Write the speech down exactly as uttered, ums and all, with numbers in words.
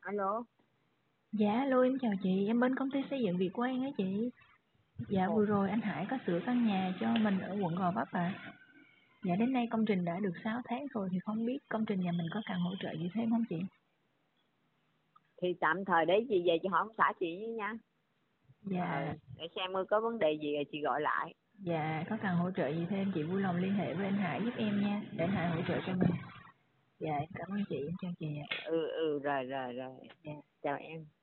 Alo. Dạ alo, em chào chị, em bên công ty xây dựng Việt Quang á chị. Dạ Ồ. vừa rồi anh Hải có sửa căn nhà cho mình ở quận Gò Vấp à. Dạ đến nay công trình đã được sáu tháng rồi thì không biết công trình nhà mình có cần hỗ trợ gì thêm không chị? Thì tạm thời đấy chị về chị hỏi ông xã chị nha. Dạ. Ờ, để xem có vấn đề gì rồi chị gọi lại. Dạ có cần hỗ trợ gì thêm chị vui lòng liên hệ với anh Hải giúp em nha, để anh Hải hỗ trợ cho mình. Dạ em cảm ơn chị, em chào chị ạ. Ừ ừ rồi rồi rồi. Dạ. Chào em.